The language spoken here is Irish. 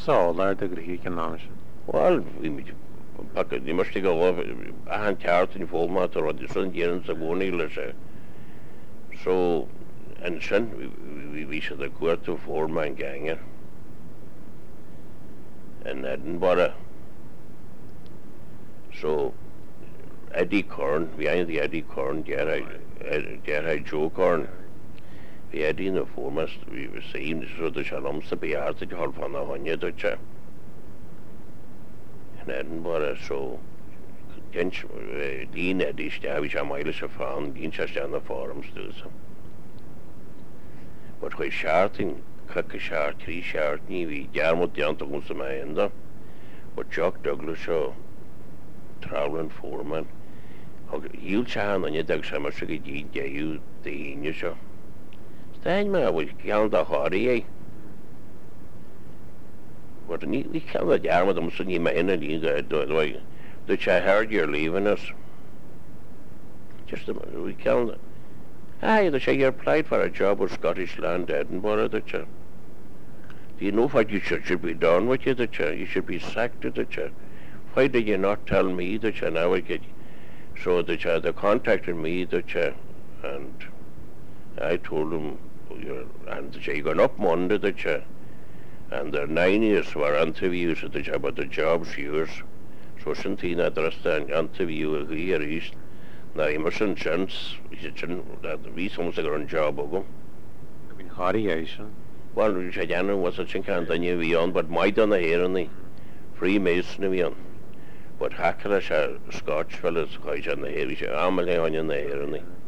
Saolar de grí an ná sin. Well, ní mar go a an teart in fóma a rod san déan sa gcónaí lei sé. So an sin bhí se a cuairta fórma an gange in Edinburgh. So Eddie Corn, bhí ein the Eddie Corn, Gerard Joe Corn. Bhí Eddie na fórma bhí seen so de se lomsa beart ag hall fan a honne dute. In Edinburgh, so dín Eddie stea bhí se meile se fan, dín se steanna fórums dúsa. But chuoi searting, cuc a seart, trí seart ní bhí dearmod deanta gún sa maenda, but Jock Douglas seo traveling foreman. Híl se han an dag sem mar se go dí deú daine seo. Stein me bhfuil cean a cháirí é. But ní cean a dearmod am san ní maina lín do se heard you're leaving us. Just we cean. Aye, you're applied for a job with Scottish Land, Edinburgh, that you. Do you know what you should be done with you, that you should be sacked, that you. Why did you not tell me that you now would get? So that they contacted me, that you, and I told them, and that you gone up Monday, that you, and their 9 years were interviews, that you, but the job's yours. So Santina addressed an interview here east. Na Emerson chance, that we soms a grand job ago. I mean, háirí é sin. Well, Shayana was a chinkan than you beyond, but my done a here on the Freemason beyond. But Hackler Scotch fellas, quite on the hair, Amelie on the hair on the.